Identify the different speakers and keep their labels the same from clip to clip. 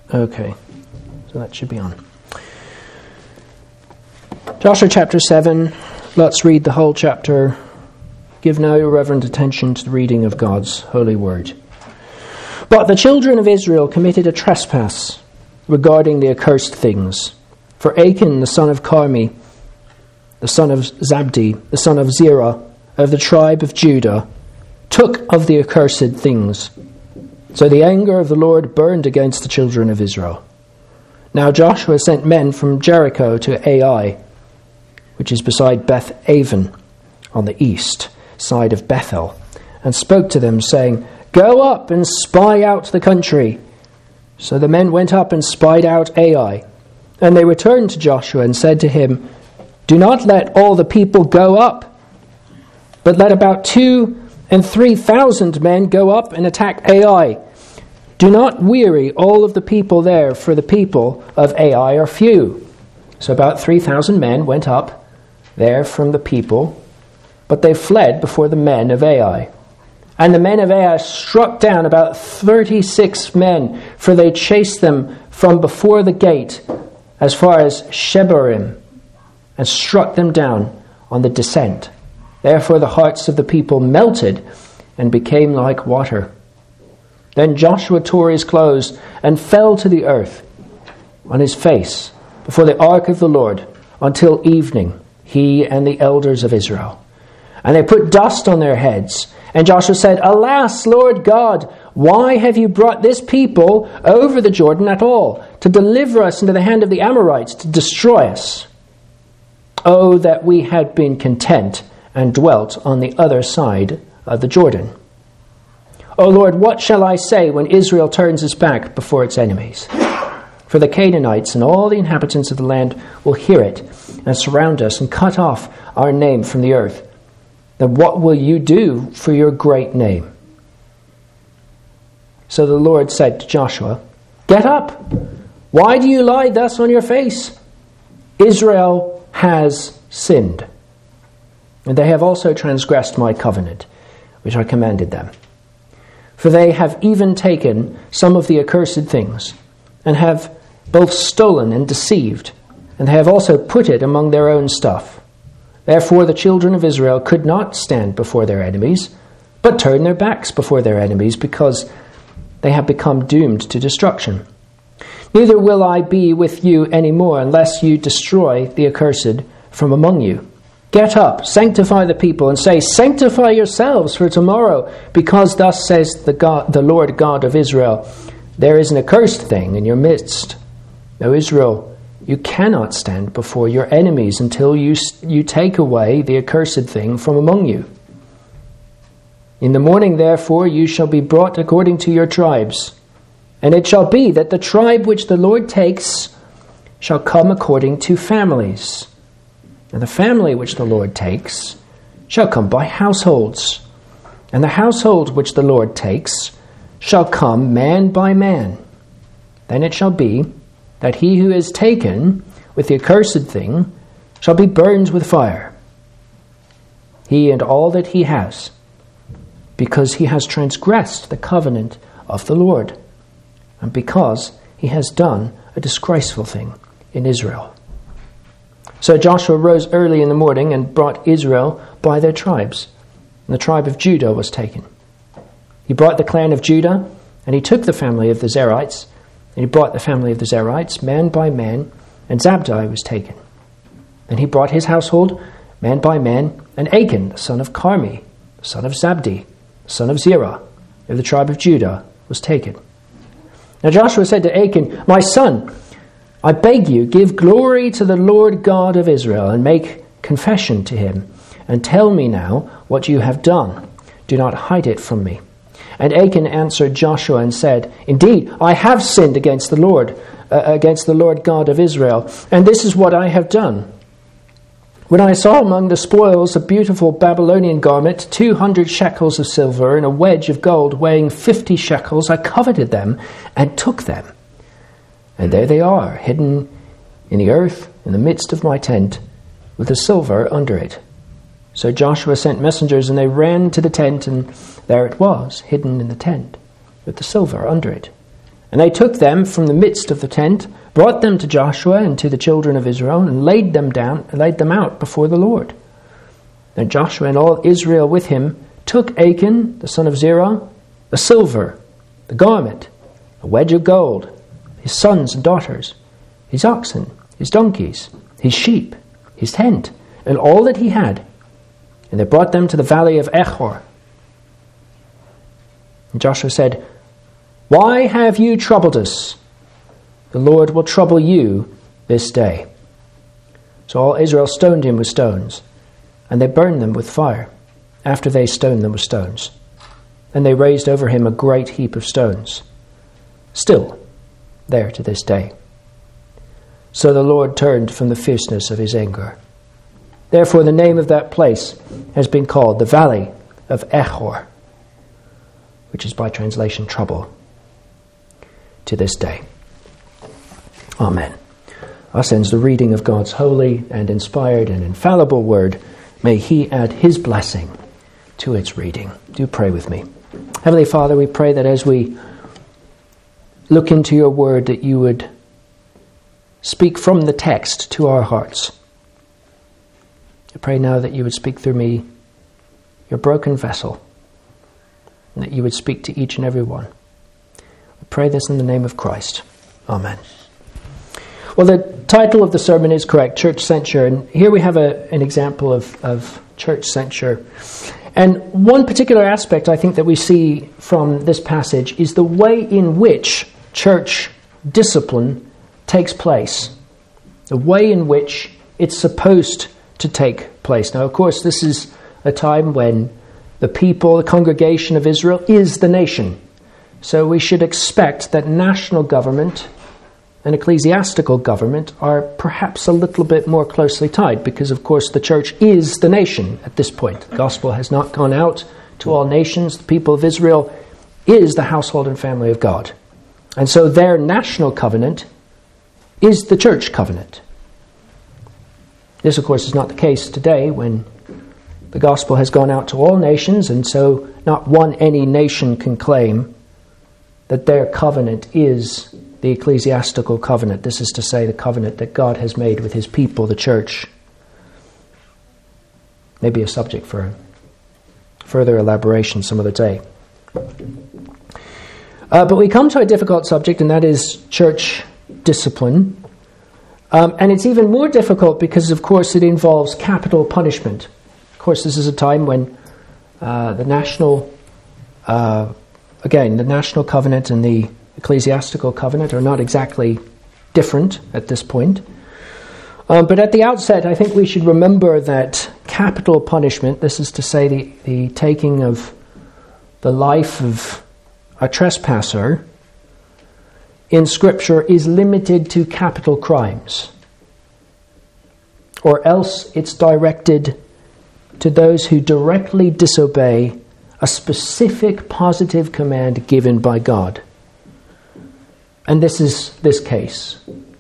Speaker 1: Okay, so that should be on. Joshua chapter 7, let's read the whole chapter. Give now your reverent attention to the reading of God's holy word. But the children of Israel committed a trespass regarding the accursed things. For Achan, the son of Carmi, the son of Zabdi, the son of Zerah, of the tribe of Judah, took of the accursed things. So the anger of the Lord burned against the children of Israel. Now Joshua sent men from Jericho to Ai, which is beside Beth-aven, on the east side of Bethel, and spoke to them, saying, Go up and spy out the country. So the men went up and spied out Ai. And they returned to Joshua and said to him, Do not let all the people go up, but let about 2,000 and 3,000 men go up and attack Ai. Do not weary all of the people there, for the people of Ai are few. So about 3,000 men went up there from the people, but they fled before the men of Ai. And the men of Ai struck down about 36 men, for they chased them from before the gate as far as Shebarim, and struck them down on the descent. Therefore the hearts of the people melted and became like water. Then Joshua tore his clothes and fell to the earth on his face before the ark of the Lord until evening, he and the elders of Israel. And they put dust on their heads. And Joshua said, Alas, Lord God, why have you brought this people over the Jordan at all, to deliver us into the hand of the Amorites, to destroy us? Oh, that we had been content and dwelt on the other side of the Jordan. O Lord, what shall I say when Israel turns its back before its enemies? For the Canaanites and all the inhabitants of the land will hear it and surround us and cut off our name from the earth. Then what will you do for your great name? So the Lord said to Joshua, Get up! Why do you lie thus on your face? Israel has sinned, and they have also transgressed my covenant, which I commanded them. For they have even taken some of the accursed things, and have both stolen and deceived, and they have also put it among their own stuff. Therefore the children of Israel could not stand before their enemies, but turned their backs before their enemies, because they have become doomed to destruction. Neither will I be with you any more, unless you destroy the accursed from among you. Get up, sanctify the people, and say, Sanctify yourselves for tomorrow, because thus says the Lord God of Israel, There is an accursed thing in your midst. O Israel, you cannot stand before your enemies until you take away the accursed thing from among you. In the morning, therefore, you shall be brought according to your tribes. And it shall be that the tribe which the Lord takes shall come according to families. And the family which the Lord takes shall come by households. And the household which the Lord takes shall come man by man. Then it shall be that he who is taken with the accursed thing shall be burned with fire, he and all that he has, because he has transgressed the covenant of the Lord, and because he has done a disgraceful thing in Israel. So Joshua rose early in the morning and brought Israel by their tribes, and the tribe of Judah was taken. He brought the clan of Judah, and he took the family of the Zerites, and he brought the family of the Zerites, man by man, and Zabdi was taken. And he brought his household, man by man, and Achan, the son of Carmi, the son of Zabdi, the son of Zerah, of the tribe of Judah, was taken. Now Joshua said to Achan, My son, I beg you, give glory to the Lord God of Israel, and make confession to him, and tell me now what you have done. Do not hide it from me. And Achan answered Joshua and said, Indeed, I have sinned against the Lord God of Israel, and this is what I have done. When I saw among the spoils a beautiful Babylonian garment, 200 shekels of silver, and a wedge of gold weighing 50 shekels, I coveted them and took them. And there they are, hidden in the earth in the midst of my tent, with the silver under it. So Joshua sent messengers, and they ran to the tent, and there it was, hidden in the tent, with the silver under it. And they took them from the midst of the tent, brought them to Joshua and to the children of Israel, and laid them out before the Lord. Then Joshua and all Israel with him took Achan, the son of Zerah, the silver, the garment, a wedge of gold, his sons and daughters, his oxen, his donkeys, his sheep, his tent, and all that he had. And they brought them to the valley of Echor. And Joshua said, "Why have you troubled us? The Lord will trouble you this day." So all Israel stoned him with stones, and they burned them with fire, after they stoned them with stones. And they raised over him a great heap of stones, still there to this day. So the Lord turned from the fierceness of his anger. Therefore the name of that place has been called the Valley of Echor, which is by translation trouble, to this day. Amen. Thus ends the reading of God's holy and inspired and infallible word. May he add his blessing to its reading. Do pray with me. Heavenly Father, we pray that as we look into your word, that you would speak from the text to our hearts. I pray now that you would speak through me, your broken vessel, and that you would speak to each and every one. I pray this in the name of Christ. Amen. Well, the title of the sermon is correct, Church Censure, and here we have an example of church censure. And one particular aspect I think that we see from this passage is the way in which church discipline takes place, the way in which it's supposed to take place. Now, of course, this is a time when the people, the congregation of Israel, is the nation. So we should expect that national government and ecclesiastical government are perhaps a little bit more closely tied, because, of course, the church is the nation at this point. The gospel has not gone out to all nations. The people of Israel is the household and family of God. And so their national covenant is the church covenant. This, of course, is not the case today when the gospel has gone out to all nations, and so not any nation can claim that their covenant is the ecclesiastical covenant. This is to say, the covenant that God has made with his people, the church. Maybe a subject for further elaboration some other day. But we come to a difficult subject, and that is church discipline. And it's even more difficult because, of course, it involves capital punishment. Of course, this is a time when the national covenant and the ecclesiastical covenant are not exactly different at this point. But at the outset, I think we should remember that capital punishment, this is to say the taking of the life of a trespasser, in Scripture is limited to capital crimes, or else it's directed to those who directly disobey a specific positive command given by God. And this is this case.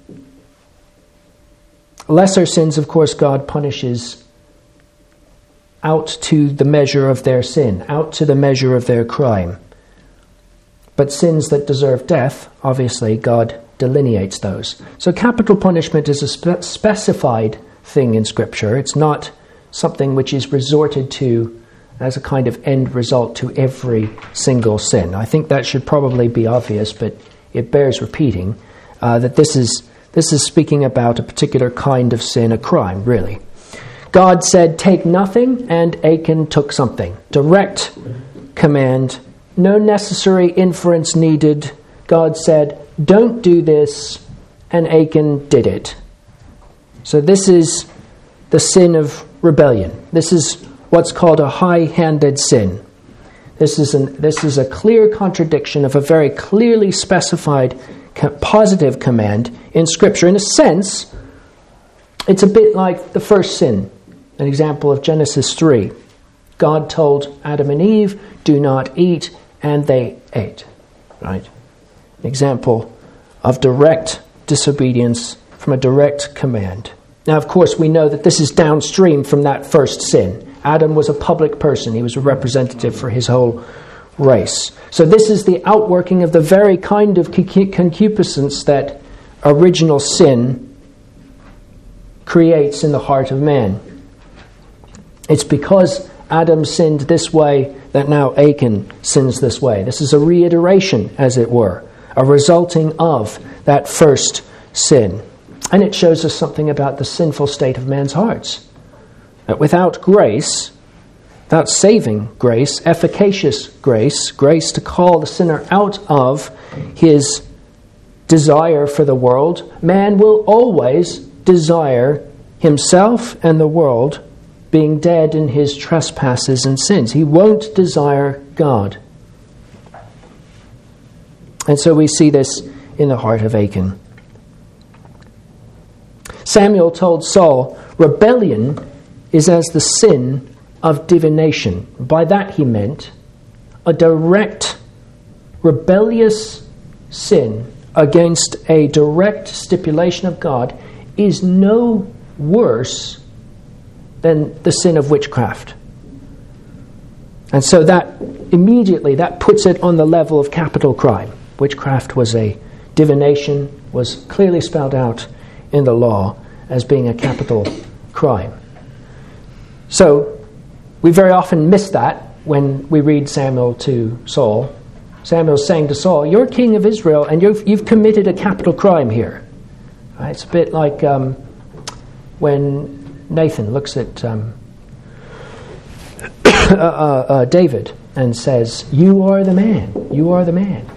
Speaker 1: Lesser sins, of course, God punishes out to the measure of their sin, out to the measure of their crime. But sins that deserve death, obviously, God delineates those. So capital punishment is a specified thing in Scripture. It's not something which is resorted to as a kind of end result to every single sin. I think that should probably be obvious, but it bears repeating that this is speaking about a particular kind of sin, a crime, really. God said, "Take nothing," and Achan took something. Direct command. No necessary inference needed. God said, "Don't do this," and Achan did it. So this is the sin of rebellion. This is what's called a high-handed sin. This is a clear contradiction of a very clearly specified positive command in Scripture. In a sense, it's a bit like the first sin, an example of Genesis 3. God told Adam and Eve, "Do not eat," and they ate. Right? An example of direct disobedience from a direct command. Now, of course, we know that this is downstream from that first sin. Adam was a public person. He was a representative for his whole race. So this is the outworking of the very kind of concupiscence that original sin creates in the heart of man. It's because Adam sinned this way that now Achan sins this way. This is a reiteration, as it were, a resulting of that first sin. And it shows us something about the sinful state of man's hearts. That without grace, without saving grace, efficacious grace, grace to call the sinner out of his desire for the world, man will always desire himself and the world, being dead in his trespasses and sins. He won't desire God. And so we see this in the heart of Achan. Samuel told Saul, rebellion is as the sin of divination. By that he meant a direct, rebellious sin against a direct stipulation of God is no worse than the sin of witchcraft. And so that immediately, that puts it on the level of capital crime. Witchcraft was a divination, was clearly spelled out in the law as being a capital crime. So we very often miss that when we read Samuel to Saul. Samuel's saying to Saul, you're king of Israel and you've committed a capital crime here. Right? It's a bit like when Nathan looks at David and says, you are the man, you are the man.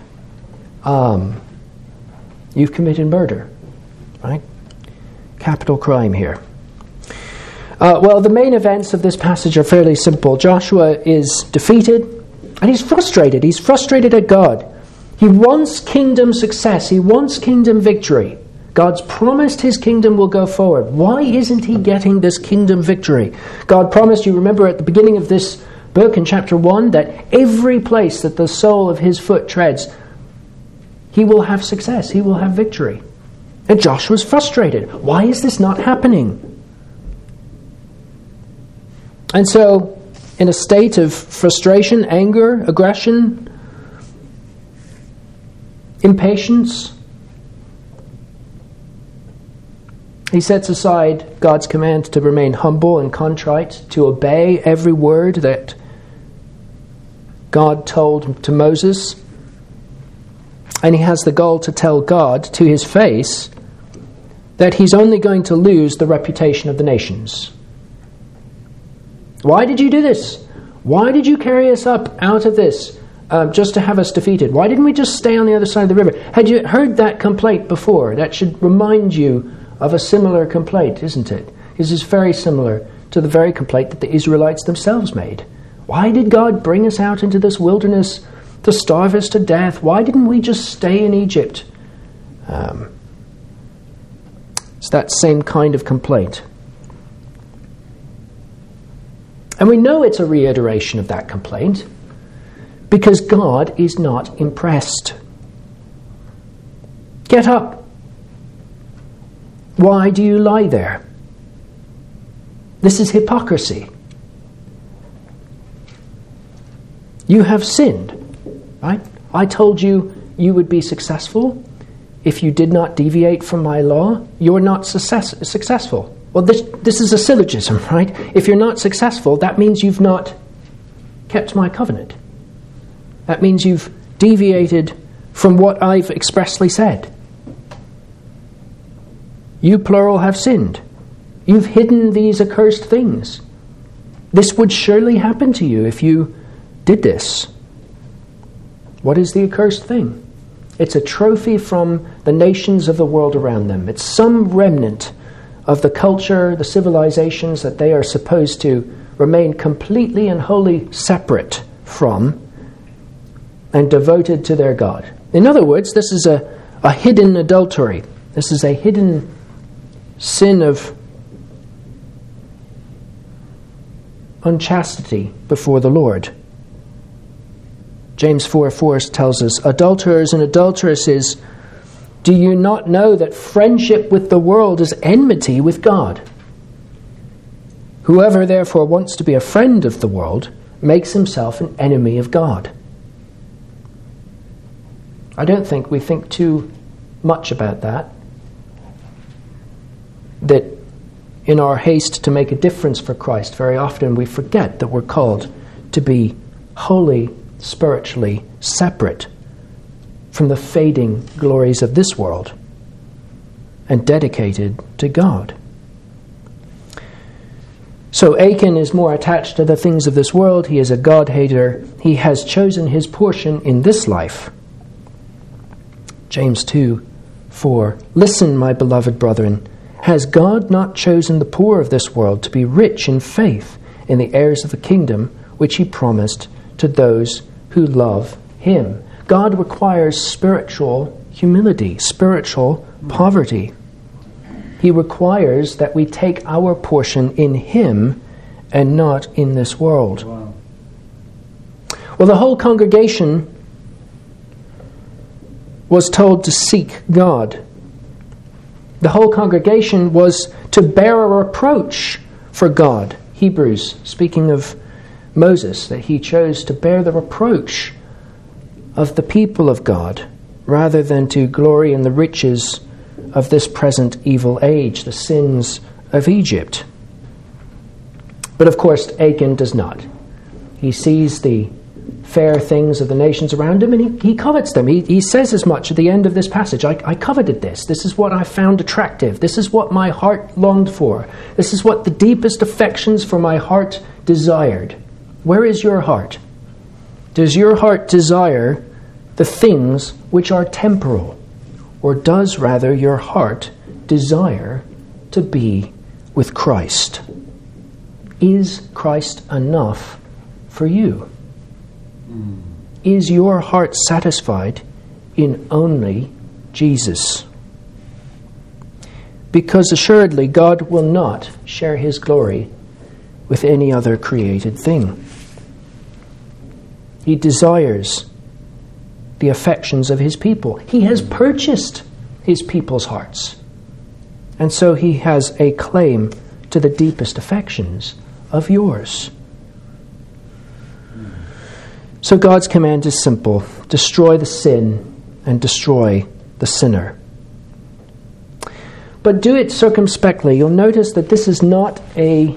Speaker 1: You've committed murder. Right? Capital crime here. Well, the main events of this passage are fairly simple. Joshua is defeated, and he's frustrated. He's frustrated at God. He wants kingdom success. He wants kingdom victory. God's promised his kingdom will go forward. Why isn't he getting this kingdom victory? God promised, you remember at the beginning of this book in chapter 1, that every place that the sole of his foot treads, he will have success. He will have victory. And Joshua's frustrated. Why is this not happening? And so, in a state of frustration, anger, aggression, impatience, he sets aside God's command to remain humble and contrite, to obey every word that God told to Moses. And he has the goal to tell God to his face that he's only going to lose the reputation of the nations. Why did you do this? Why did you carry us up out of this just to have us defeated? Why didn't we just stay on the other side of the river? Had you heard that complaint before? That should remind you of a similar complaint, isn't it? This is very similar to the very complaint that the Israelites themselves made. Why did God bring us out into this wilderness to starve us to death? Why didn't we just stay in Egypt? It's that same kind of complaint. And we know it's a reiteration of that complaint because God is not impressed. Get up. Why do you lie there? This is hypocrisy. You have sinned, right? I told you you would be successful if you did not deviate from my law. You're not successful. Well, this is a syllogism, right? If you're not successful, that means you've not kept my covenant. That means you've deviated from what I've expressly said. You, plural, have sinned. You've hidden these accursed things. This would surely happen to you if you did this. What is the accursed thing? It's a trophy from the nations of the world around them. It's some remnant of the culture, the civilizations that they are supposed to remain completely and wholly separate from and devoted to their God. In other words, this is a hidden adultery. This is a hidden sin of unchastity before the Lord. James 4:4 tells us, adulterers and adulteresses, do you not know that friendship with the world is enmity with God? Whoever therefore wants to be a friend of the world makes himself an enemy of God. I don't think we think too much about that. That in our haste to make a difference for Christ, very often we forget that we're called to be wholly, spiritually separate from the fading glories of this world and dedicated to God. So Achan is more attached to the things of this world. He is a God-hater. He has chosen his portion in this life. James 2:4. Listen, my beloved brethren, has God not chosen the poor of this world to be rich in faith in the heirs of the kingdom which he promised to those who love him? God requires spiritual humility, spiritual poverty. He requires that we take our portion in him and not in this world.
Speaker 2: Wow.
Speaker 1: Well, the whole congregation was told to seek God. The whole congregation was to bear a reproach for God. Hebrews, speaking of Moses, that he chose to bear the reproach of the people of God rather than to glory in the riches of this present evil age, the sins of Egypt. But of course, Achan does not. He sees the fair things of the nations around him and he covets them. He says as much at the end of this passage. I coveted this. This is what I found attractive. This is what my heart longed for. This is what the deepest affections for my heart desired. Where is your heart? Does your heart desire the things which are temporal? Or does rather your heart desire to be with Christ? Is Christ enough for you? Is your heart satisfied in only Jesus? Because assuredly God will not share his glory with any other created thing. He desires the affections of his people. He has purchased his people's hearts. And so he has a claim to the deepest affections of yours. So God's command is simple. Destroy the sin and destroy the sinner. But do it circumspectly. You'll notice that this is not a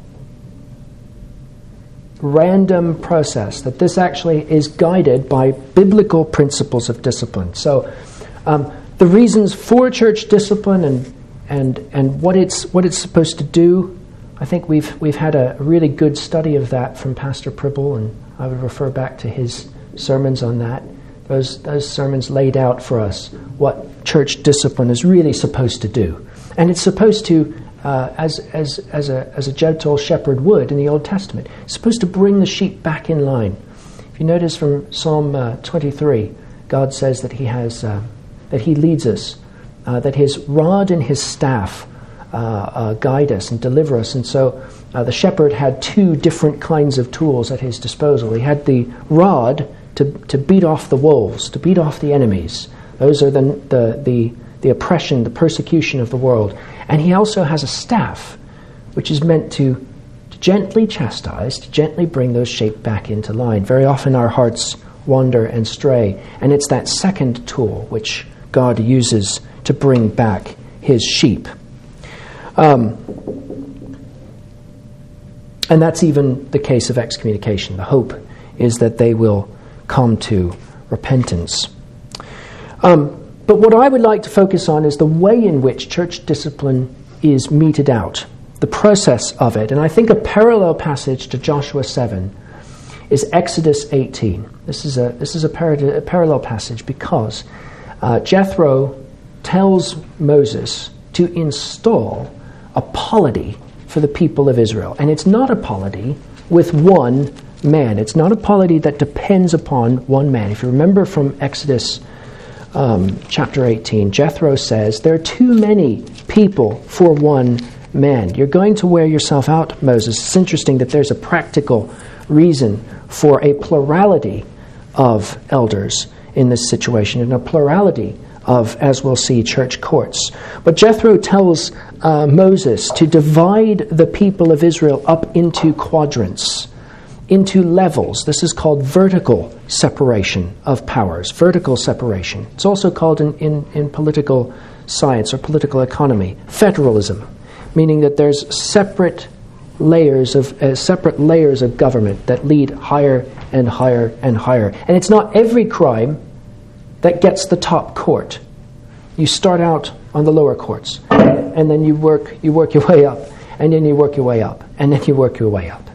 Speaker 1: random process, that this actually is guided by biblical principles of discipline. So the reasons for church discipline and what it's supposed to do, I think we've had a really good study of that from Pastor Pribble, and I would refer back to his sermons on that. Those sermons laid out for us what church discipline is really supposed to do. And it's supposed to, as a gentle shepherd would in the Old Testament, it's supposed to bring the sheep back in line. If you notice from Psalm 23, God says that that he leads us, that his rod and his staff guide us and deliver us. And so the shepherd had two different kinds of tools at his disposal. He had the rod to beat off the wolves, to beat off the enemies. Those are the oppression, the persecution of the world. And he also has a staff, which is meant to gently chastise, to gently bring those sheep back into line. Very often our hearts wander and stray, and it's that second tool which God uses to bring back his sheep. And that's even the case of excommunication. The hope is that they will come to repentance. But what I would like to focus on is the way in which church discipline is meted out, the process of it. And I think a parallel passage to Joshua 7 is Exodus 18. This is a parallel passage because Jethro tells Moses to install a polity for the people of Israel. And it's not a polity with one man. It's not a polity that depends upon one man. If you remember from Exodus chapter 18, Jethro says, there are too many people for one man. You're going to wear yourself out, Moses. It's interesting that there's a practical reason for a plurality of elders in this situation, and a plurality of, as we'll see, church courts. But Jethro tells Moses to divide the people of Israel up into quadrants. into levels. This is called vertical separation of powers, vertical separation. It's also called in political science or political economy federalism, meaning that there's separate layers of government that lead higher and higher and higher. And it's not every crime that gets the top court. You start out on the lower courts, and then you work your way up, and then you work your way up, and then you work your way up.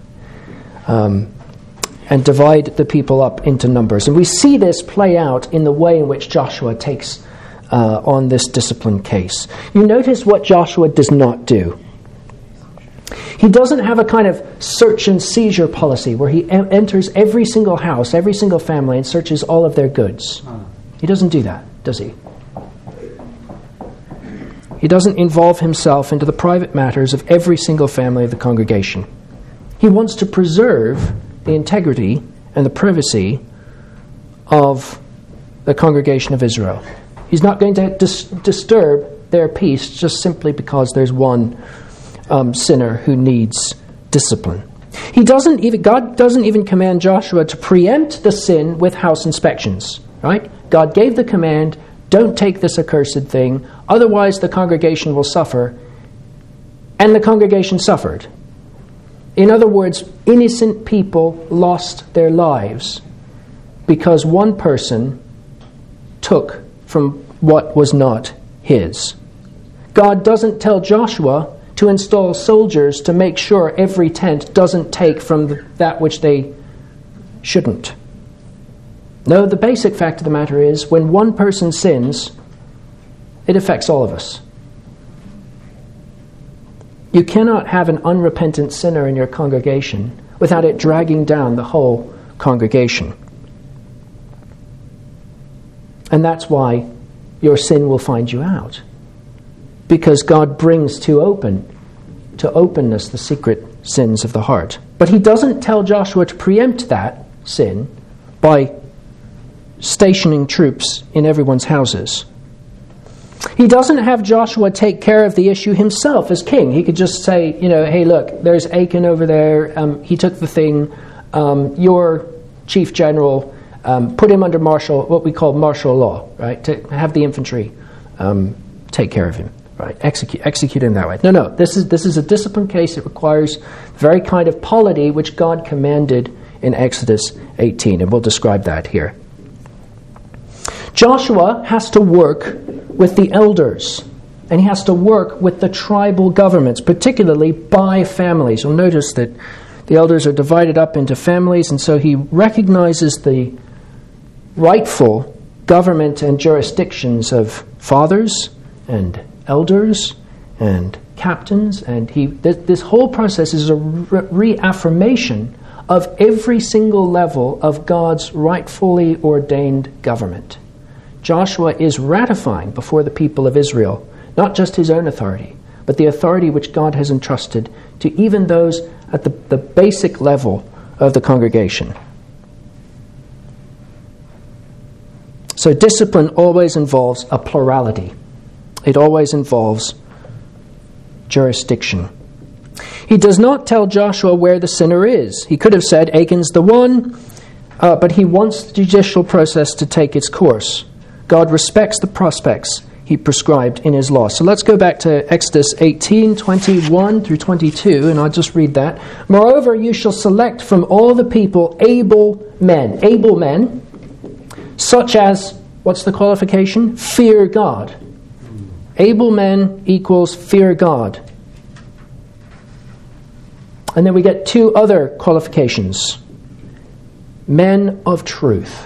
Speaker 1: And divide the people up into numbers. And we see this play out in the way in which Joshua takes on this discipline case. You notice what Joshua does not do. He doesn't have a kind of search and seizure policy where he enters every single house, every single family, and searches all of their goods. He doesn't do that, does he? He doesn't involve himself into the private matters of every single family of the congregation. He wants to preserve the integrity and the privacy of the congregation of Israel. He's not going to disturb their peace just simply because there's one sinner who needs discipline. God doesn't even command Joshua to preempt the sin with house inspections. Right? God gave the command, don't take this accursed thing, otherwise the congregation will suffer. And the congregation suffered. In other words, innocent people lost their lives because one person took from what was not his. God doesn't tell Joshua to install soldiers to make sure every tent doesn't take from that which they shouldn't. No, the basic fact of the matter is when one person sins, it affects all of us. You cannot have an unrepentant sinner in your congregation without it dragging down the whole congregation. And that's why your sin will find you out. Because God brings to openness the secret sins of the heart. But he doesn't tell Joshua to preempt that sin by stationing troops in everyone's houses. He doesn't have Joshua take care of the issue himself as king. He could just say, hey, look, there's Achan over there. He took the thing. Your chief general, put him under what we call martial law, right? To have the infantry take care of him, right? Execute him that way. No. This is a discipline case. It requires the very kind of polity which God commanded in Exodus 18, and we'll describe that here. Joshua has to work with the elders, and he has to work with the tribal governments, particularly by families. You'll notice that the elders are divided up into families, and so he recognizes the rightful government and jurisdictions of fathers and elders and captains, and this whole process is a reaffirmation of every single level of God's rightfully ordained government. Joshua is ratifying before the people of Israel not just his own authority, but the authority which God has entrusted to even those at the basic level of the congregation. So discipline always involves a plurality. It always involves jurisdiction. He does not tell Joshua where the sinner is. He could have said, Achan's the one, but he wants the judicial process to take its course. God respects the prospects he prescribed in his law. So let's go back to Exodus 18, 21 through 22, and I'll just read that. Moreover, you shall select from all the people able men, such as, what's the qualification? Fear God. Able men equals fear God. And then we get two other qualifications. Men of truth.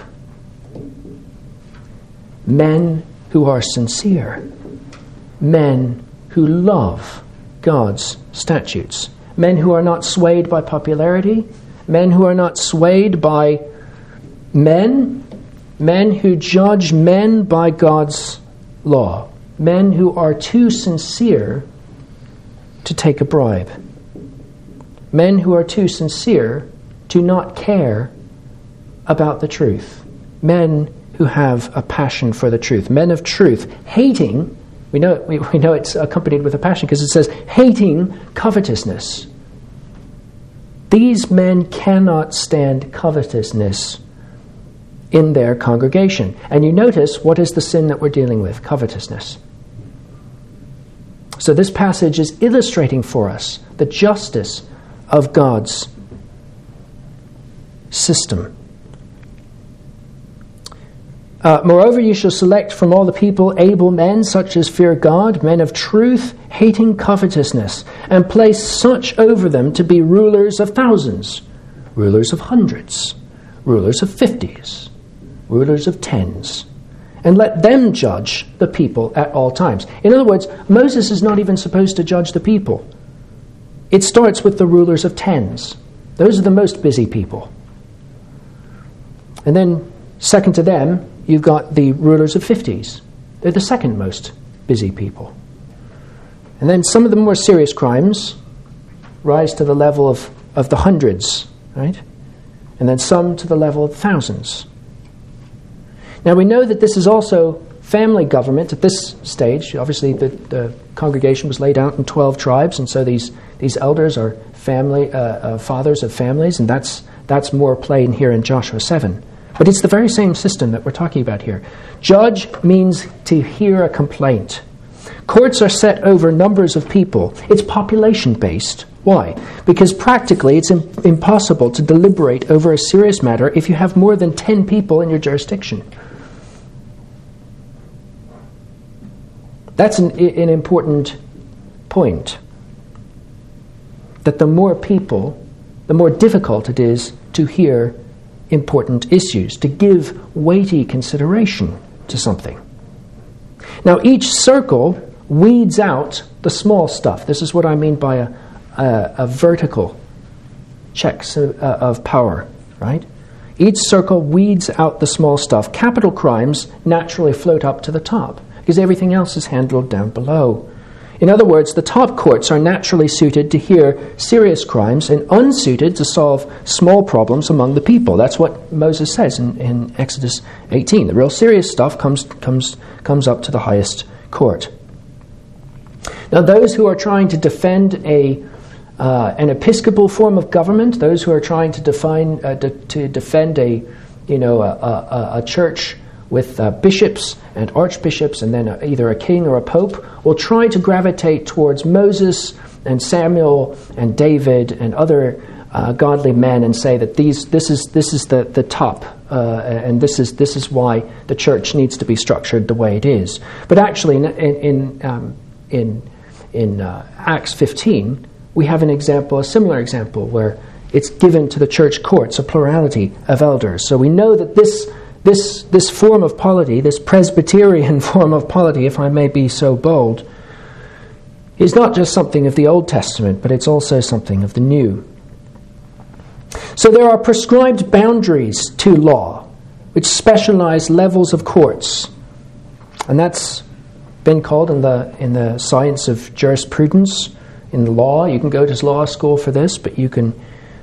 Speaker 1: Men who are sincere. Men who love God's statutes. Men who are not swayed by popularity. Men who are not swayed by men. Men who judge men by God's law. Men who are too sincere to take a bribe. Men who are too sincere to not care about the truth. Men who have a passion for the truth. Men of truth, hating, we know it's accompanied with a passion because it says, hating covetousness. these men cannot stand covetousness in their congregation. And you notice, what is the sin that we're dealing with? Covetousness. So this passage is illustrating for us the justice of God's system. Moreover, you shall select from all the people able men, such as fear God, men of truth, hating covetousness, and place such over them to be rulers of thousands, rulers of hundreds, rulers of 50s, rulers of 10s, and let them judge the people at all times. In other words, Moses is not even supposed to judge the people. It starts with the rulers of 10s. Those are the most busy people. And then, second to them, you've got the rulers of 50s. They're the second most busy people. And then some of the more serious crimes rise to the level of the hundreds, right? And then some to the level of thousands. Now we know that this is also family government at this stage. Obviously the congregation was laid out in 12 tribes, and so these elders are family fathers of families, and that's more plain here in Joshua 7. But it's the very same system that we're talking about here. Judge means to hear a complaint. Courts are set over numbers of people. It's population-based. Why? Because practically it's impossible to deliberate over a serious matter if you have more than 10 people in your jurisdiction. That's an important point. That the more people, the more difficult it is to hear important issues, to give weighty consideration to something. Now, each circle weeds out the small stuff. This is what I mean by a vertical checks of power, right? Each circle weeds out the small stuff. Capital crimes naturally float up to the top because everything else is handled down below. In other words, the top courts are naturally suited to hear serious crimes and unsuited to solve small problems among the people. That's what Moses says in Exodus 18. The real serious stuff comes up to the highest court. Now, those who are trying to defend an episcopal form of government, those who are trying to defend a church with bishops and archbishops and then either a king or a pope, will try to gravitate towards Moses and Samuel and David and other godly men and say that this is the top and this is why the church needs to be structured the way it is. But actually, in Acts 15, we have a similar example where it's given to the church courts a plurality of elders. So we know that this form of polity, this Presbyterian form of polity, if I may be so bold, is not just something of the Old Testament, but it's also something of the New. So there are prescribed boundaries to law, which specialize levels of courts. And that's been called in the science of jurisprudence, in the law. You can go to law school for this, but you can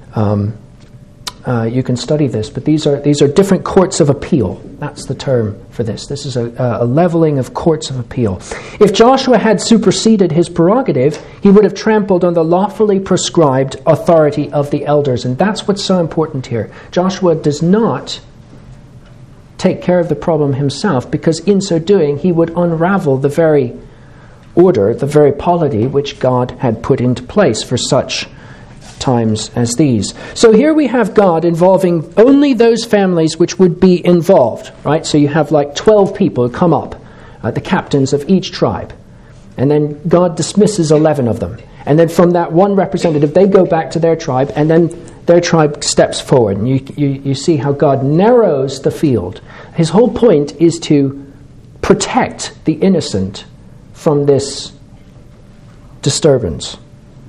Speaker 1: study this, but these are different courts of appeal. That's the term for this. This is a leveling of courts of appeal. If Joshua had superseded his prerogative, he would have trampled on the lawfully prescribed authority of the elders, and that's what's so important here. Joshua does not take care of the problem himself, because in so doing he would unravel the very order, the very polity which God had put into place for such times as these. So here we have God involving only those families which would be involved, right? So you have like 12 people who come up, the captains of each tribe, and then God dismisses 11 of them. And then from that one representative, they go back to their tribe, and then their tribe steps forward. And you see how God narrows the field. His whole point is to protect the innocent from this disturbance.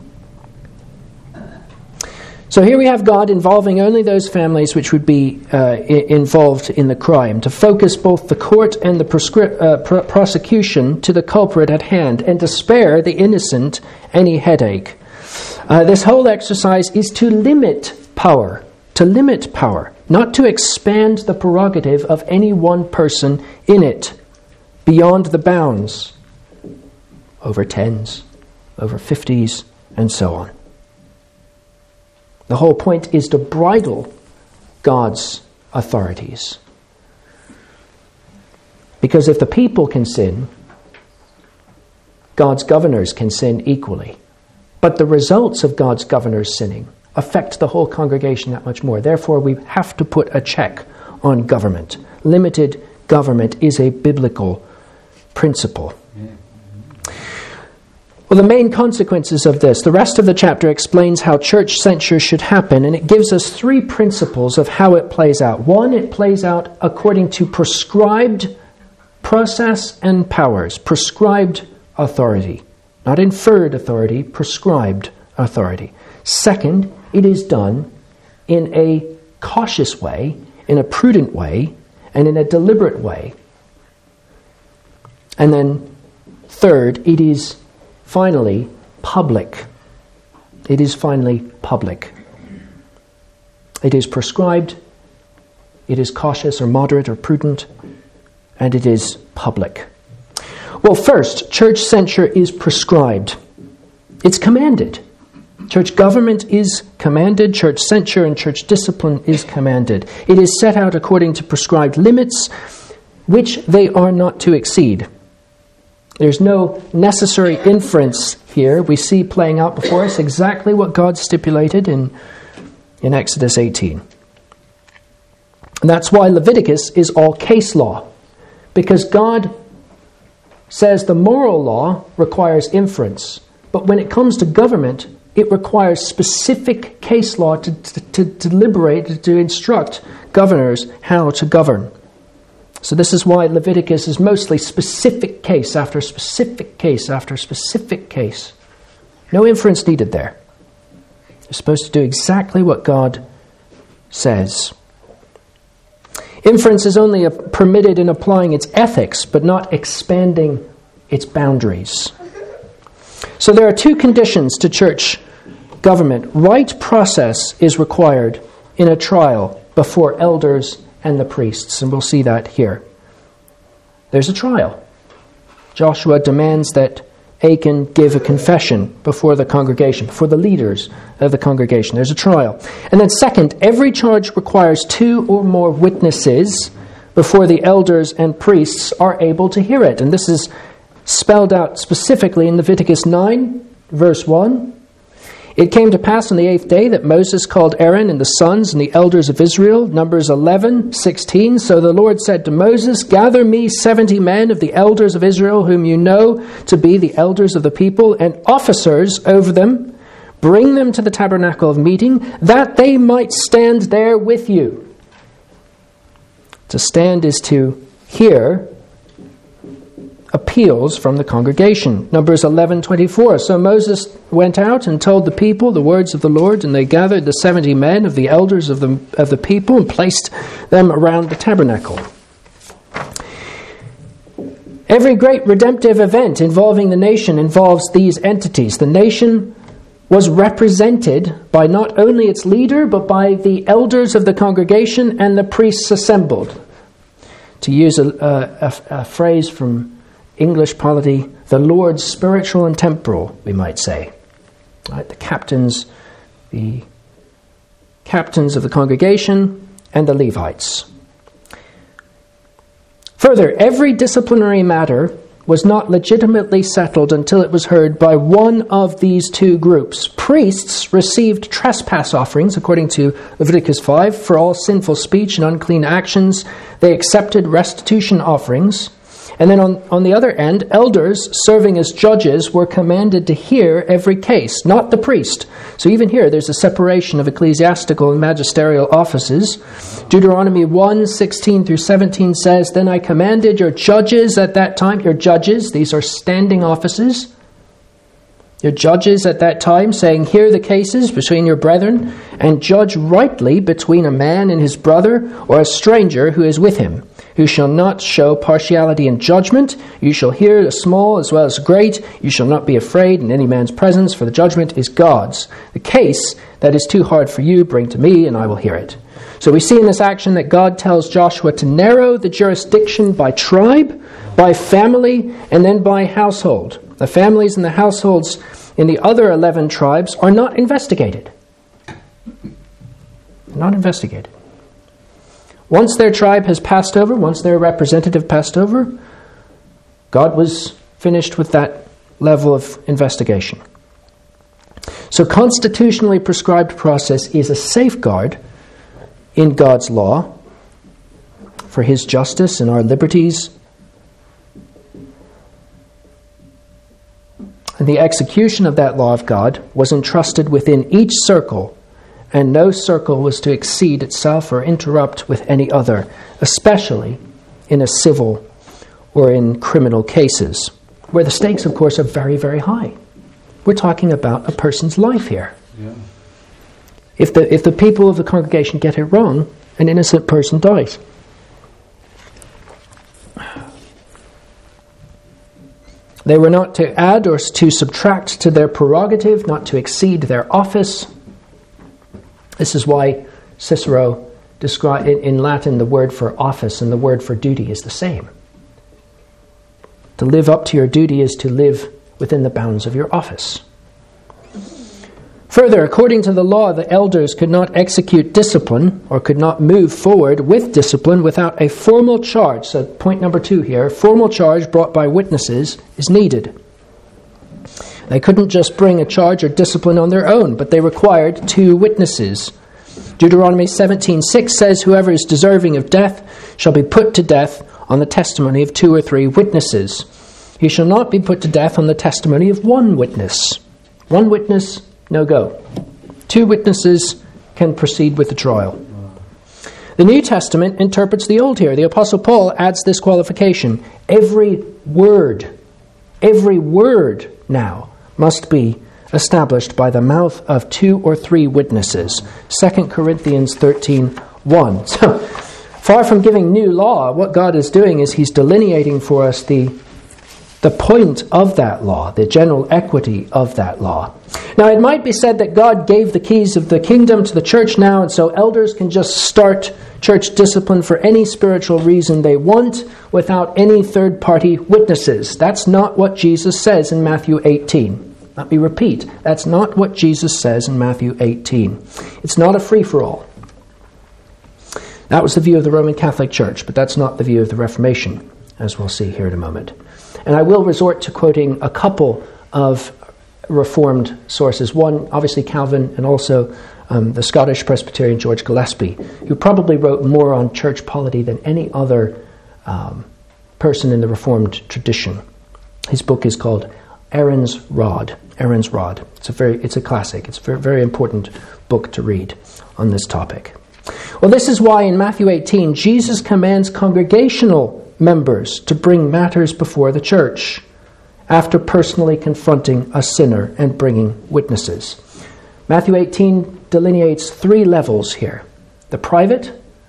Speaker 1: So here we have God involving only those families which would be involved in the crime, to focus both the court and the prosecution to the culprit at hand, and to spare the innocent any headache. This whole exercise is to limit power, not to expand the prerogative of any one person in it beyond the bounds, over 10s, over 50s, and so on. The whole point is to bridle God's authorities. Because if the people can sin, God's governors can sin equally. But the results of God's governors sinning affect the whole congregation that much more. Therefore, we have to put a check on government. Limited government is a biblical principle. Well, the main consequences of this, the rest of the chapter explains how church censure should happen, and it gives us 3 principles of how it plays out. 1, it plays out according to prescribed process and powers, prescribed authority. Not inferred authority, prescribed authority. 2nd, it is done in a cautious way, in a prudent way, and in a deliberate way. And then 3rd, it is finally public. It is finally public. It is prescribed, it is cautious or moderate or prudent, and it is public. Well, first, church censure is prescribed. It's commanded. Church government is commanded. Church censure and church discipline is commanded. It is set out according to prescribed limits, which they are not to exceed. There's no necessary inference here. We see playing out before us exactly what God stipulated in Exodus 18. And that's why Leviticus is all case law, because God says the moral law requires inference, but when it comes to government, it requires specific case law to deliberate, to instruct governors how to govern. So this is why Leviticus is mostly specific case after specific case after specific case. No inference needed there. You're supposed to do exactly what God says. Inference is only permitted in applying its ethics, but not expanding its boundaries. So there are 2 conditions to church government. Right process is required in a trial before elders and the priests, and we'll see that here. There's a trial. Joshua demands that Achan give a confession before the congregation, before the leaders of the congregation. There's a trial. And then second, every charge requires 2 or more witnesses before the elders and priests are able to hear it. And this is spelled out specifically in Leviticus 9, verse 1. It came to pass on the 8th day that Moses called Aaron and the sons and the elders of Israel, Numbers 11:16. So the Lord said to Moses, gather me 70 men of the elders of Israel, whom you know to be the elders of the people, and officers over them. Bring them to the tabernacle of meeting, that they might stand there with you. To stand is to hear appeals from the congregation. Numbers 11:24. So Moses went out and told the people the words of the Lord, and they gathered the 70 men of the elders of the people and placed them around the tabernacle. Every great redemptive event involving the nation involves these entities. The nation was represented by not only its leader, but by the elders of the congregation and the priests assembled. To use a phrase from English polity, the Lord's spiritual and temporal, we might say. Right, the captains of the congregation and the Levites. Further, every disciplinary matter was not legitimately settled until it was heard by one of these 2 groups. Priests received trespass offerings, according to Leviticus 5, for all sinful speech and unclean actions. They accepted restitution offerings. And then on the other end, elders serving as judges were commanded to hear every case, not the priest. So even here, there's a separation of ecclesiastical and magisterial offices. Deuteronomy 1:16 through 17 says, Then I commanded your judges at that time, your judges, these are standing offices, your judges at that time, saying, Hear the cases between your brethren, and judge rightly between a man and his brother, or a stranger who is with him, who shall not show partiality in judgment. You shall hear the small as well as the great. You shall not be afraid in any man's presence, for the judgment is God's. The case that is too hard for you, bring to me, and I will hear it. So we see in this action that God tells Joshua to narrow the jurisdiction by tribe, by family, and then by household. The families and the households in the other 11 tribes are not investigated. Not investigated. Once their tribe has passed over, once their representative passed over, God was finished with that level of investigation. So constitutionally prescribed process is a safeguard in God's law for his justice and our liberties. And the execution of that law of God was entrusted within each circle, and no circle was to exceed itself or interrupt with any other, especially in a civil or in criminal cases, where the stakes, of course, are very, very high. We're talking about a person's life here. Yeah. If the people of the congregation get it wrong, an innocent person dies. They were not to add or to subtract to their prerogative, not to exceed their office. This is why Cicero described in Latin the word for office and the word for duty is the same. To live up to your duty is to live within the bounds of your office. Further, according to the law, the elders could not execute discipline or could not move forward with discipline without a formal charge. So point number 2 here, formal charge brought by witnesses is needed. They couldn't just bring a charge or discipline on their own, but they required 2 witnesses. Deuteronomy 17:6 says, "Whoever is deserving of death shall be put to death on the testimony of 2 or 3 witnesses. He shall not be put to death on the testimony of 1 witness. 1 witness, no go. 2 witnesses can proceed with the trial." The New Testament interprets the Old here. The Apostle Paul adds this qualification. Every word now must be established by the mouth of 2 or 3 witnesses. 2 Corinthians 13:1. So, far from giving new law, what God is doing is he's delineating for us the point of that law, the general equity of that law. Now, it might be said that God gave the keys of the kingdom to the church now, and so elders can just start church discipline for any spiritual reason they want without any third-party witnesses. That's not what Jesus says in Matthew 18. Let me repeat, that's not what Jesus says in Matthew 18. It's not a free-for-all. That was the view of the Roman Catholic Church, but that's not the view of the Reformation, as we'll see here in a moment. And I will resort to quoting a couple of Reformed sources. One, obviously Calvin, and also the Scottish Presbyterian George Gillespie, who probably wrote more on church polity than any other person in the Reformed tradition. His book is called Aaron's Rod. Aaron's Rod. It's a classic. It's a very, very important book to read on this topic. Well, this is why in Matthew 18, Jesus commands congregational members to bring matters before the church after personally confronting a sinner and bringing witnesses. Matthew 18 delineates 3 levels here. The private,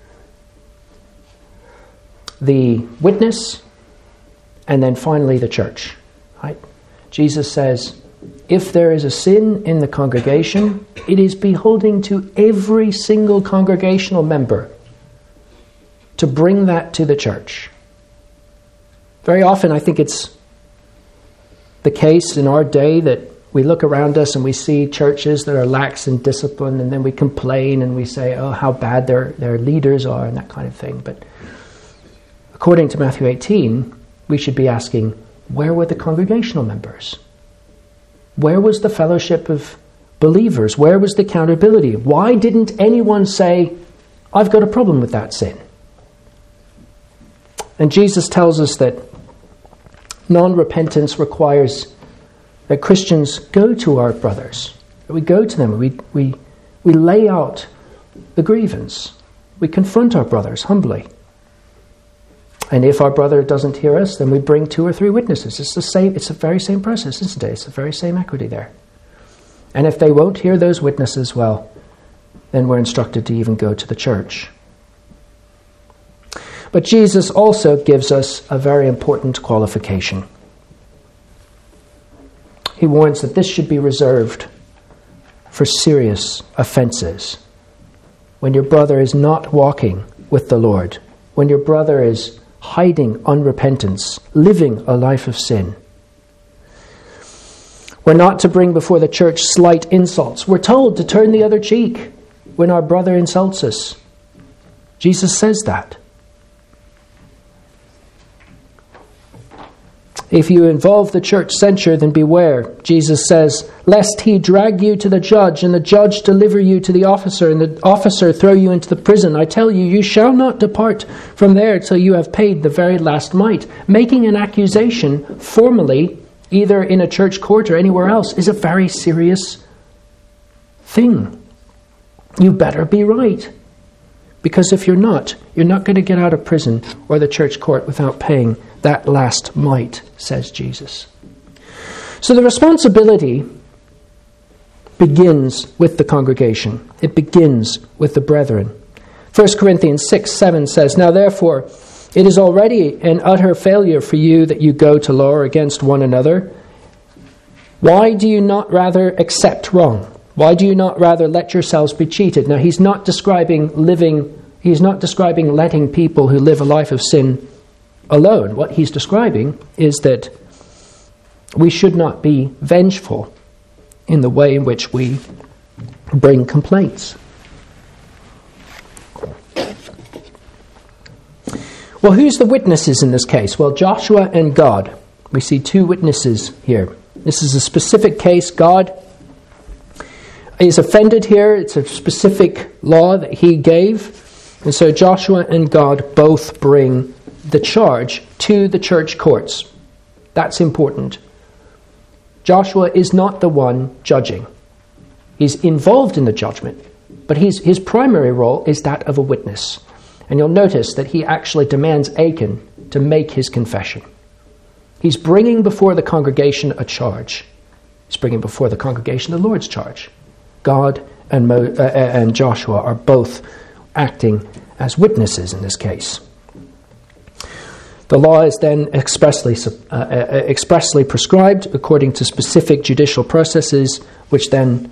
Speaker 1: the witness, and then finally the church. Right? Jesus says, if there is a sin in the congregation, it is beholding to every single congregational member to bring that to the church. Very often I think it's the case in our day that we look around us and we see churches that are lax in discipline, and then we complain and we say, oh, how bad their leaders are and that kind of thing. But according to Matthew 18, we should be asking, where were the congregational members? Where was the fellowship of believers? Where was the accountability? Why didn't anyone say, I've got a problem with that sin? And Jesus tells us that non-repentance requires that Christians go to our brothers, that we go to them, we lay out the grievance. We confront our brothers humbly. And if our brother doesn't hear us, then we bring 2 or 3 witnesses. It's the very same process, isn't it? It's the very same equity there. And if they won't hear those witnesses, well, then we're instructed to even go to the church. But Jesus also gives us a very important qualification. He warns that this should be reserved for serious offenses. When your brother is not walking with the Lord, when your brother is hiding unrepentance, living a life of sin. We're not to bring before the church slight insults. We're told to turn the other cheek. when our brother insults us. Jesus says that. If you involve the church censure, then beware. Jesus says, lest he drag you to the judge, and the judge deliver you to the officer, and the officer throw you into the prison. I tell you, you shall not depart from there till you have paid the very last mite. Making an accusation formally, either in a church court or anywhere else, is a very serious thing. You better be right. Because if you're not going to get out of prison or the church court without paying that last mite, says Jesus. So the responsibility begins with the congregation. It begins with the brethren. 1 Corinthians 6:7 says, now therefore, it is already an utter failure for you that you go to law against one another. Why do you not rather accept wrong? Why do you not rather let yourselves be cheated? Now, he's not describing letting people who live a life of sin alone. What he's describing is that we should not be vengeful in the way in which we bring complaints. Well, who's the witnesses in this case? Well, Joshua and God. We see two witnesses here. This is a specific case. God is offended here. It's a specific law that he gave. And so Joshua and God both bring the charge to the church courts. That's important. Joshua is not the one judging. He's involved in the judgment, but his primary role is that of a witness. And you'll notice that he actually demands Achan to make his confession. He's bringing before the congregation a charge. He's bringing before the congregation the Lord's charge. God and Joshua are both acting as witnesses in this case. The law is then expressly prescribed according to specific judicial processes, which then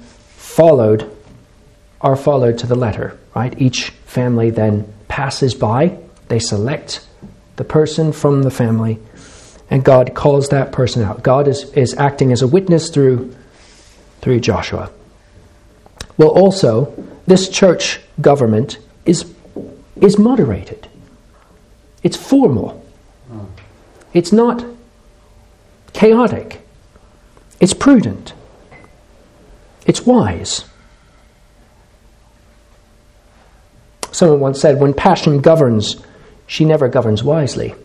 Speaker 1: are followed to the letter. Right? Each family then passes by. They select the person from the family, and God calls that person out. God is acting as a witness through Joshua. Well, also, this church government is moderated. It's formal. It's not chaotic. It's prudent. It's wise. Someone once said, when passion governs, she never governs wisely.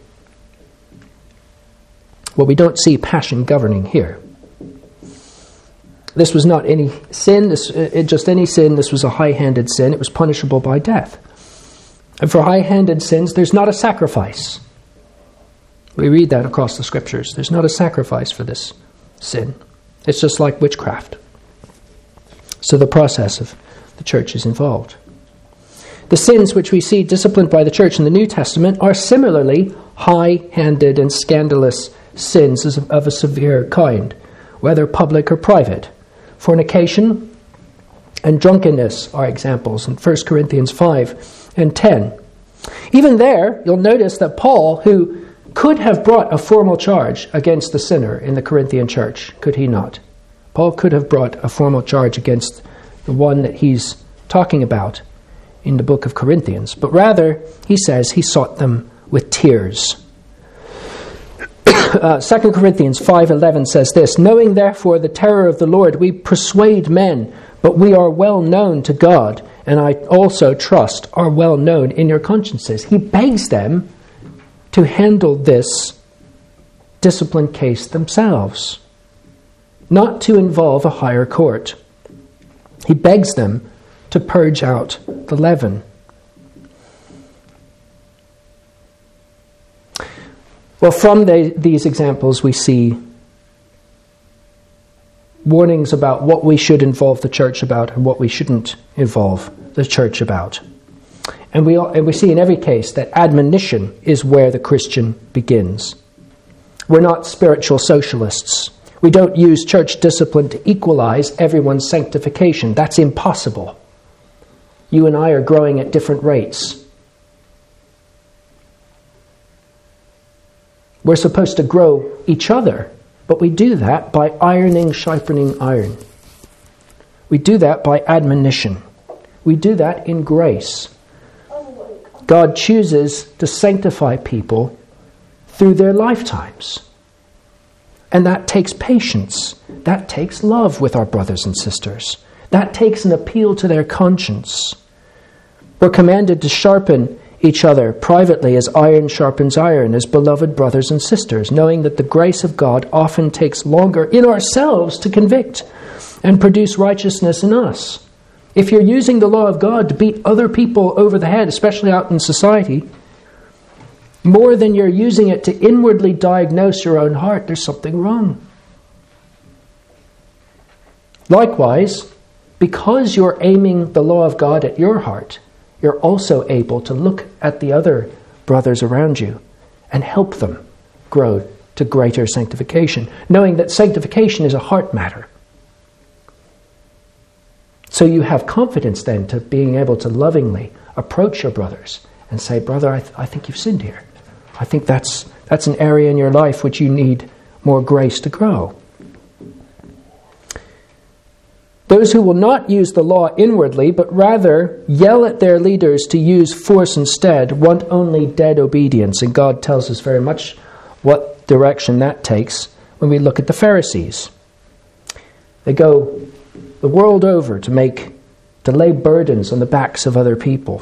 Speaker 1: Well, we don't see passion governing here. This was not any sin, just any sin. This was a high-handed sin. It was punishable by death. And for high-handed sins, there's not a sacrifice. We read that across the scriptures. There's not a sacrifice for this sin. It's just like witchcraft. So the process of the church is involved. The sins which we see disciplined by the church in the New Testament are similarly high-handed and scandalous sins of a severe kind, whether public or private. Fornication and drunkenness are examples in 1 Corinthians 5 and 10. Even there, you'll notice that Paul, who could have brought a formal charge against the sinner in the Corinthian church, could he not? Paul could have brought a formal charge against the one that he's talking about in the book of Corinthians, but rather, he says, he sought them with tears. 2 Corinthians 5:11 says this, knowing therefore the terror of the Lord, we persuade men, but we are well known to God, and I also trust are well known in your consciences. He begs them to handle this discipline case themselves, not to involve a higher court. He begs them to purge out the leaven. Well, from these examples, we see warnings about what we should involve the church about and what we shouldn't involve the church about. And we see in every case that admonition is where the Christian begins. We're not spiritual socialists. We don't use church discipline to equalize everyone's sanctification. That's impossible. You and I are growing at different rates. We're supposed to grow each other, but we do that by sharpening iron. We do that by admonition. We do that in grace. God chooses to sanctify people through their lifetimes. And that takes patience. That takes love with our brothers and sisters. That takes an appeal to their conscience. We're commanded to sharpen each other privately as iron sharpens iron, as beloved brothers and sisters, knowing that the grace of God often takes longer in ourselves to convict and produce righteousness in us. If you're using the law of God to beat other people over the head, especially out in society, more than you're using it to inwardly diagnose your own heart, there's something wrong. Likewise, because you're aiming the law of God at your heart, you're also able to look at the other brothers around you and help them grow to greater sanctification, knowing that sanctification is a heart matter. So you have confidence then to being able to lovingly approach your brothers and say, brother, I think you've sinned here. I think that's an area in your life which you need more grace to grow. Those who will not use the law inwardly, but rather yell at their leaders to use force instead, want only dead obedience. And God tells us very much what direction that takes when we look at the Pharisees. They go the world over to lay burdens on the backs of other people.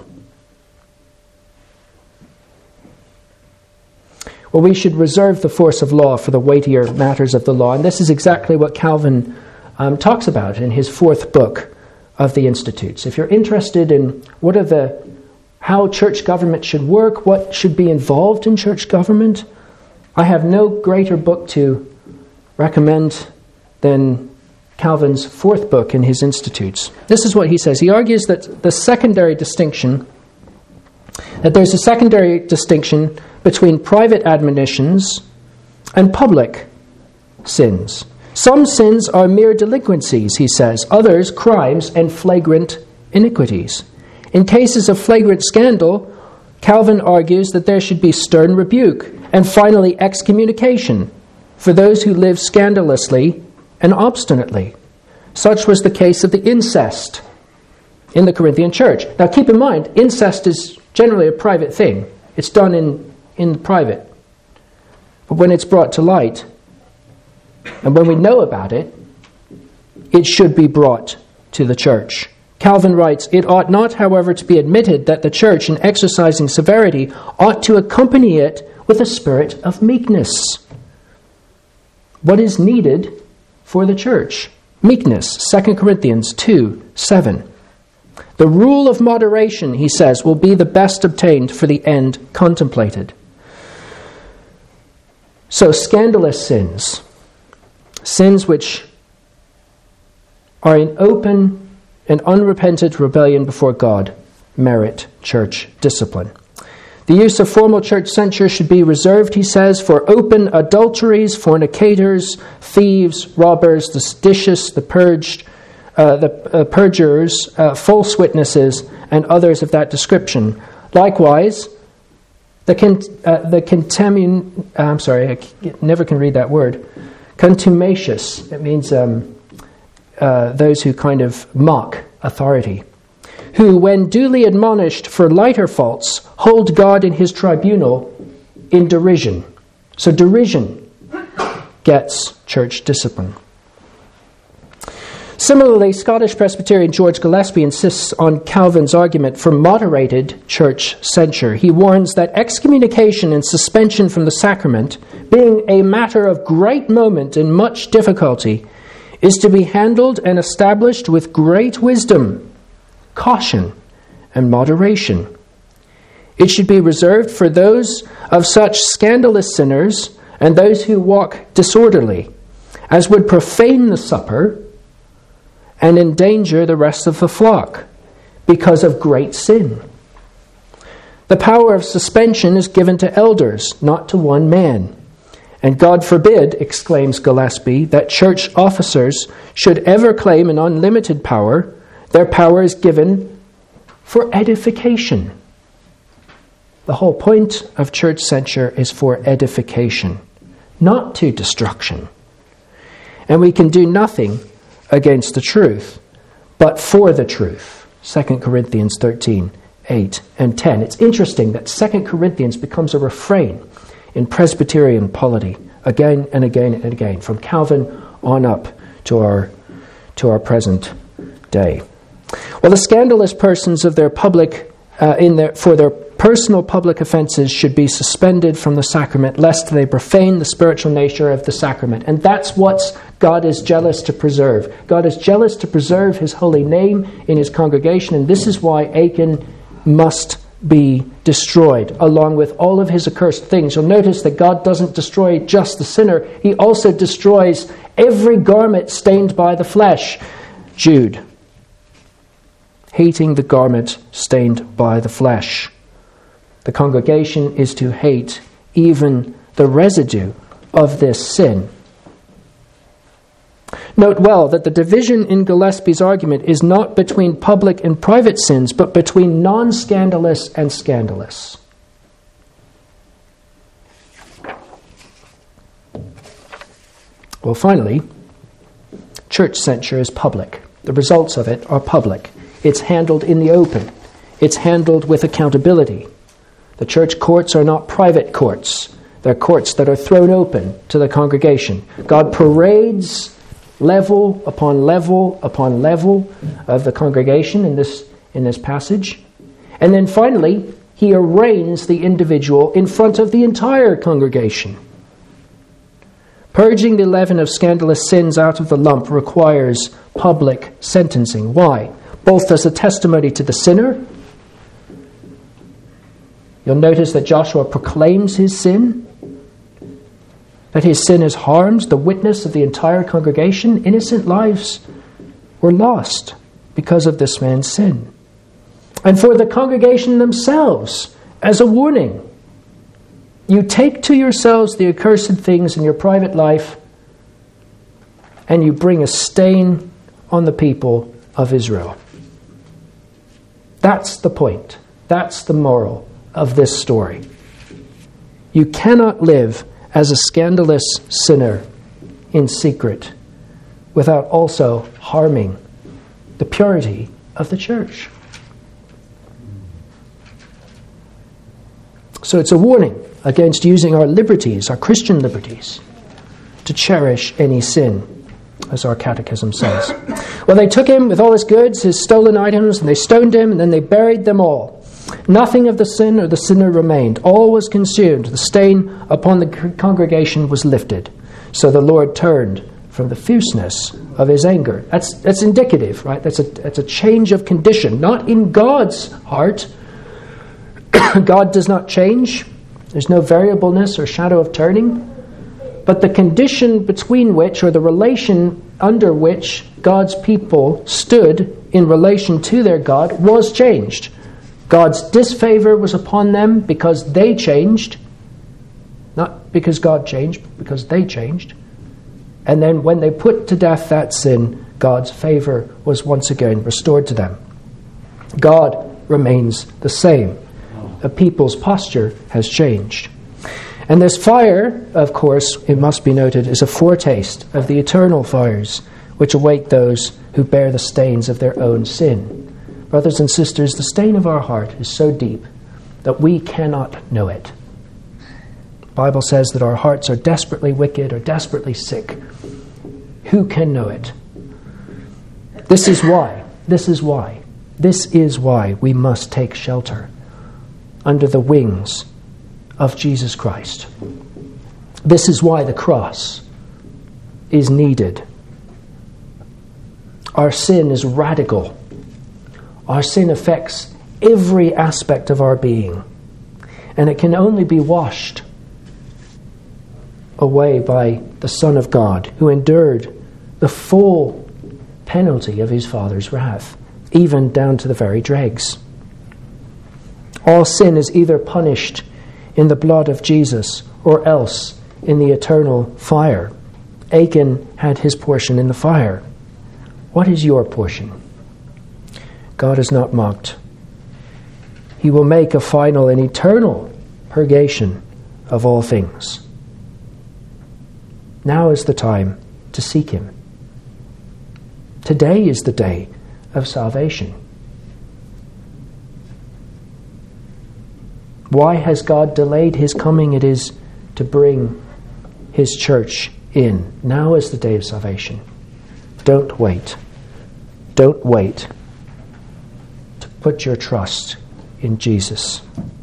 Speaker 1: Well, we should reserve the force of law for the weightier matters of the law. And this is exactly what Calvin talks about in his fourth book of the Institutes. If you're interested in how church government should work, what should be involved in church government, I have no greater book to recommend than Calvin's fourth book in his Institutes. This is what he says. He argues that there's a secondary distinction between private admonitions and public sins. Some sins are mere delinquencies, he says, others crimes and flagrant iniquities. In cases of flagrant scandal, Calvin argues that there should be stern rebuke and finally excommunication for those who live scandalously and obstinately. Such was the case of the incest in the Corinthian church. Now keep in mind, incest is generally a private thing. It's done in private. But when it's brought to light, and when we know about it, it should be brought to the church. Calvin writes, "It ought not, however, to be admitted that the church, in exercising severity, ought to accompany it with a spirit of meekness." What is needed for the church? Meekness, 2 Corinthians 2:7. The rule of moderation, he says, will be the best obtained for the end contemplated. So scandalous sins which are in open and unrepentant rebellion before God, merit church discipline. The use of formal church censure should be reserved, he says, for open adulteries, fornicators, thieves, robbers, the seditious, the perjurers, false witnesses, and others of that description. Likewise, contumacious. It means those who kind of mock authority, who, when duly admonished for lighter faults, hold God in his tribunal in derision. So derision gets church discipline. Similarly, Scottish Presbyterian George Gillespie insists on Calvin's argument for moderated church censure. He warns that excommunication and suspension from the sacrament, being a matter of great moment and much difficulty, is to be handled and established with great wisdom, caution, and moderation. It should be reserved for those of such scandalous sinners and those who walk disorderly, as would profane the supper and endanger the rest of the flock because of great sin. The power of suspension is given to elders, not to one man. And God forbid, exclaims Gillespie, that church officers should ever claim an unlimited power. Their power is given for edification. The whole point of church censure is for edification, not to destruction. And we can do nothing against the truth, but for the truth. 2 Corinthians 13, 8 and 10. It's interesting that 2 Corinthians becomes a refrain in Presbyterian polity again and again and again, from Calvin on up to our present day. Well, the scandalous persons of their public, for their personal public offences should be suspended from the sacrament, lest they profane the spiritual nature of the sacrament. And that's what God is jealous to preserve. God is jealous to preserve his holy name in his congregation, and this is why Achan must be destroyed, along with all of his accursed things. You'll notice that God doesn't destroy just the sinner, he also destroys every garment stained by the flesh. Jude, hating the garment stained by the flesh. The congregation is to hate even the residue of this sin. Note well that the division in Gillespie's argument is not between public and private sins, but between non-scandalous and scandalous. Well, finally, church censure is public. The results of it are public. It's handled in the open. It's handled with accountability. The church courts are not private courts. They're courts that are thrown open to the congregation. God parades level upon level upon level of the congregation in this passage. And then finally, he arraigns the individual in front of the entire congregation. Purging the leaven of scandalous sins out of the lump requires public sentencing. Why? Both as a testimony to the sinner. You'll notice that Joshua proclaims his sin, that his sin has harmed the witness of the entire congregation. Innocent lives were lost because of this man's sin. And for the congregation themselves, as a warning, you take to yourselves the accursed things in your private life, and you bring a stain on the people of Israel. That's the point. That's the moral of this story. You cannot live as a scandalous sinner in secret without also harming the purity of the church. So it's a warning against using our liberties, our Christian liberties, to cherish any sin, as our catechism says. Well, they took him with all his goods, his stolen items, and they stoned him, and then they buried them all. Nothing of the sin or the sinner remained. All was consumed. The stain upon the congregation was lifted. So the Lord turned from the fierceness of his anger. That's indicative, right? That's a change of condition, not in God's heart. God does not change. There's no variableness or shadow of turning. But the condition between which, or the relation under which God's people stood in relation to their God was changed. God's disfavor was upon them because they changed. Not because God changed, but because they changed. And then when they put to death that sin, God's favor was once again restored to them. God remains the same. The people's posture has changed. And this fire, of course, it must be noted, is a foretaste of the eternal fires which await those who bear the stains of their own sin. Brothers and sisters, the stain of our heart is so deep that we cannot know it. The Bible says that our hearts are desperately wicked or desperately sick. Who can know it? This is why we must take shelter under the wings of Jesus Christ. This is why the cross is needed. Our sin is radical. Our sin affects every aspect of our being, and it can only be washed away by the Son of God, who endured the full penalty of his Father's wrath, even down to the very dregs. All sin is either punished in the blood of Jesus or else in the eternal fire. Achan had his portion in the fire. What is your portion? God is not mocked. He will make a final and eternal purgation of all things. Now is the time to seek him. Today is the day of salvation. Why has God delayed his coming? It is to bring his church in. Now is the day of salvation. Don't wait. Don't wait to put your trust in Jesus.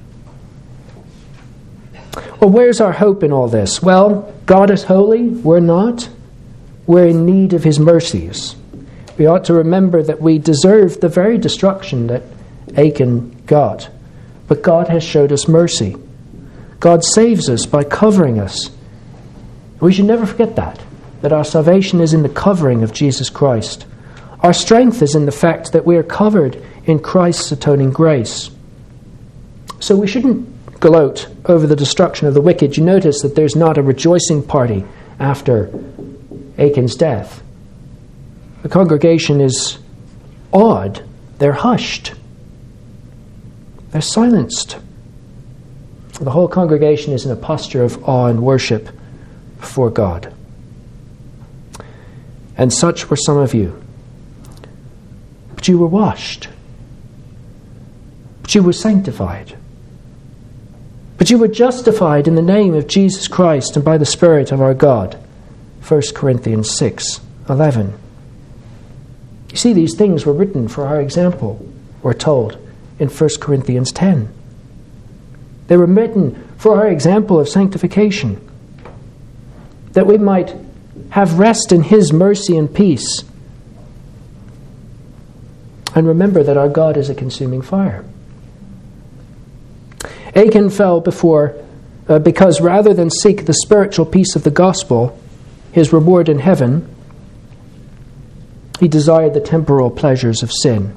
Speaker 1: Well, where's our hope in all this? Well, God is holy. We're not. We're in need of his mercies. We ought to remember that we deserve the very destruction that Achan got. But God has showed us mercy. God saves us by covering us. We should never forget that our salvation is in the covering of Jesus Christ. Our strength is in the fact that we are covered in Christ's atoning grace. So we shouldn't gloat over the destruction of the wicked. You notice that there's not a rejoicing party after Achan's death. The congregation is awed. They're hushed. They're silenced. The whole congregation is in a posture of awe and worship before God. And such were some of you. But you were washed. But you were sanctified. But you were justified in the name of Jesus Christ and by the Spirit of our God. 1 Corinthians 6:11. You see, these things were written for our example, we're told in 1 Corinthians 10. They were written for our example of sanctification, that we might have rest in his mercy and peace. And remember that our God is a consuming fire. Achan fell because rather than seek the spiritual peace of the gospel, his reward in heaven, he desired the temporal pleasures of sin.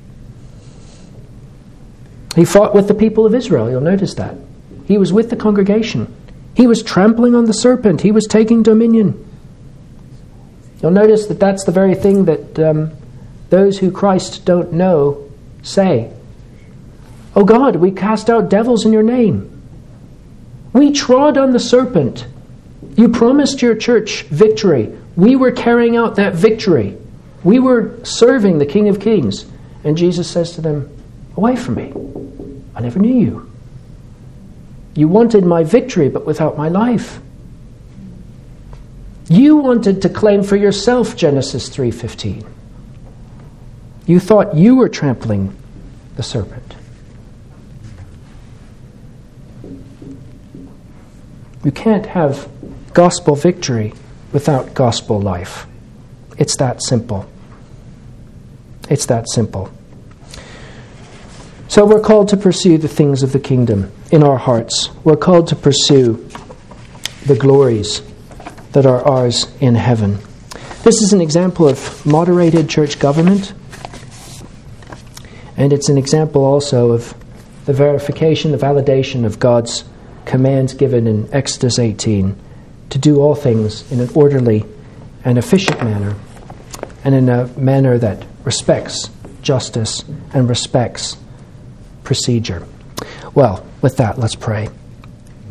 Speaker 1: He fought with the people of Israel. You'll notice that. He was with the congregation. He was trampling on the serpent. He was taking dominion. You'll notice that that's the very thing that those who Christ don't know say. Oh God, we cast out devils in your name. We trod on the serpent. You promised your church victory. We were carrying out that victory. We were serving the King of Kings. And Jesus says to them, away from me. I never knew you. You wanted my victory, but without my life. You wanted to claim for yourself Genesis 3:15. You thought you were trampling the serpent. You can't have gospel victory without gospel life. It's that simple. It's that simple. So we're called to pursue the things of the kingdom in our hearts. We're called to pursue the glories that are ours in heaven. This is an example of moderated church government, and it's an example also of the verification, the validation of God's commands given in Exodus 18 to do all things in an orderly and efficient manner, and in a manner that respects justice and respects procedure. Well, with that, let's pray.